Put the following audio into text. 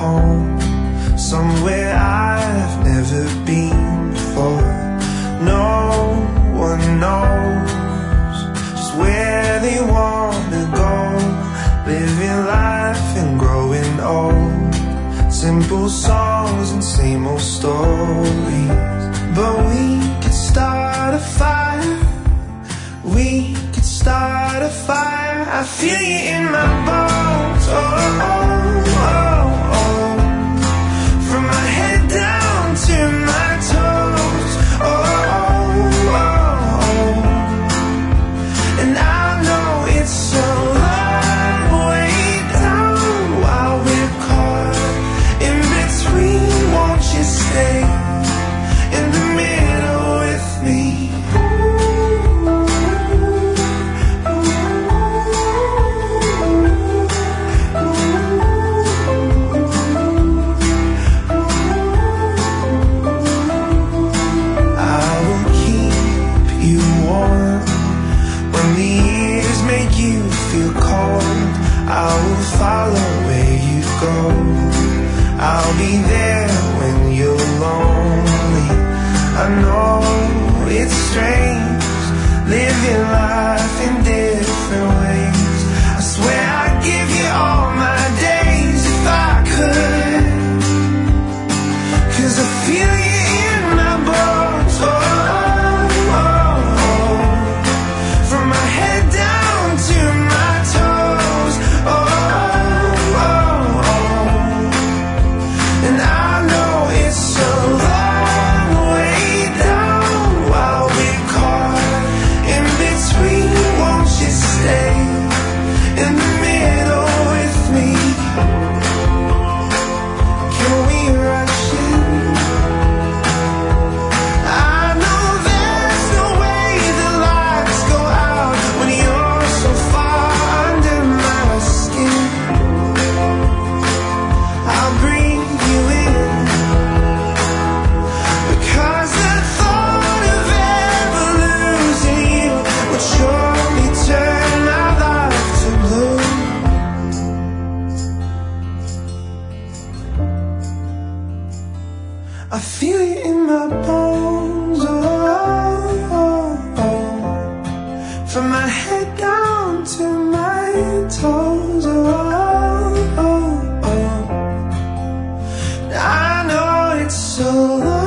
home, somewhere I've never been before. No one knows just where they wanna go, living life and growing old. Simple songs and same old stories, but we could start a fire. We could start a fire. I feel you in my bones. Oh, oh, oh, oh. From my head down to my toes. Oh, oh, oh, oh. And I know it's a long way down while we're caught in between. Won't you stay in the middle with me? I will follow where you go. I'll be there when you're lonely. I know it's strange living life in different ways. I swear I'd give you all my days if I could, 'cause I feel you in my bones. Oh, oh, oh, oh. From my head down to my toes. Oh, oh, oh. And I know it's a long way down while we're caught in between. Won't you stay in the middle with me? Can we rush in? I know there's no way the lights go out when you're so far under my skin. I'll bring you in, because the thought of ever losing you would surely turn my life to blue. I feel you in my bones. Oh, oh, oh. From my head down to my toes. Oh, oh, oh. I know it's so long.